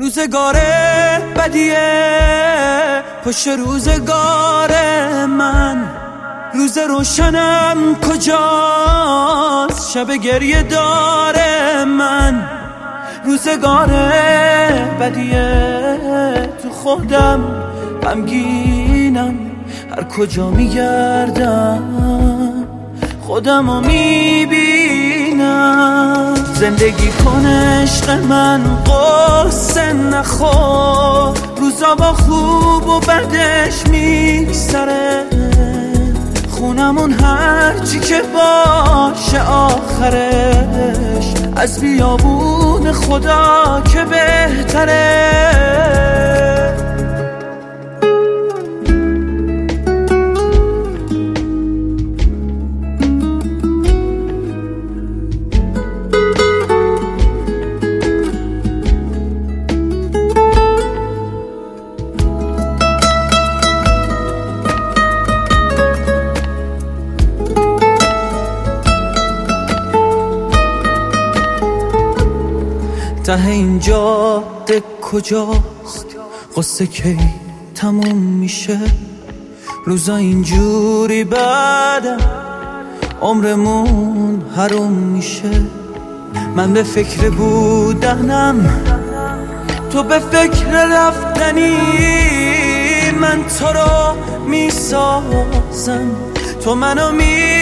روزگار بدیه پشت روزگار من، روز روشنم کجاست شب گریه داره من. روزگار بدیه تو خودم غمگینم، هر کجا میگردم خودمو میبینم. زندگی کن عشق من قصه نخور، روزا با خوب و بدش میگذره، خونمون هرچی که باشه آخرش از بیابون خدا که بهتره. ته اینجا ده کجاست، قصه کی تموم میشه؟ روزا اینجوری بعدم عمرمون حروم میشه. من به فکر بودنم، تو به فکر رفتنی، من تو رو میسازم تو منو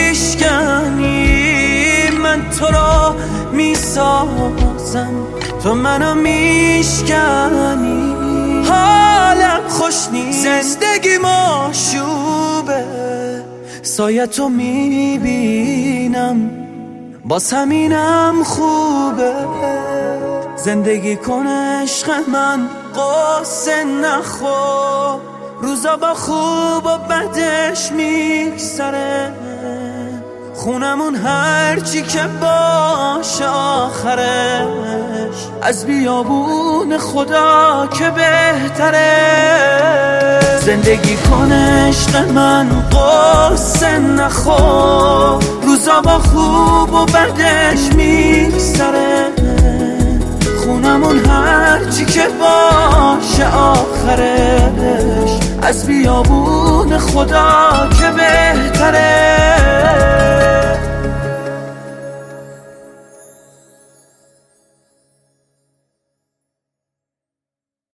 میشکنی، من تو رو میسازم تو منو میشکنی. حالم خوش نیست، زندگی مشوبه، سایه تو میبینم باز همینم خوبه. زندگی کن عشق من قصه نخور، روزا با خوب و بدش میگذره، خونمون هرچی که باشه آخرش از بیابون خدا که بهتره. زندگی کن عشق من قصه نخور، روزا با خوب و بدش میگذره، خونمون هرچی که باشه آخرش از بیابون خدا که بهتره.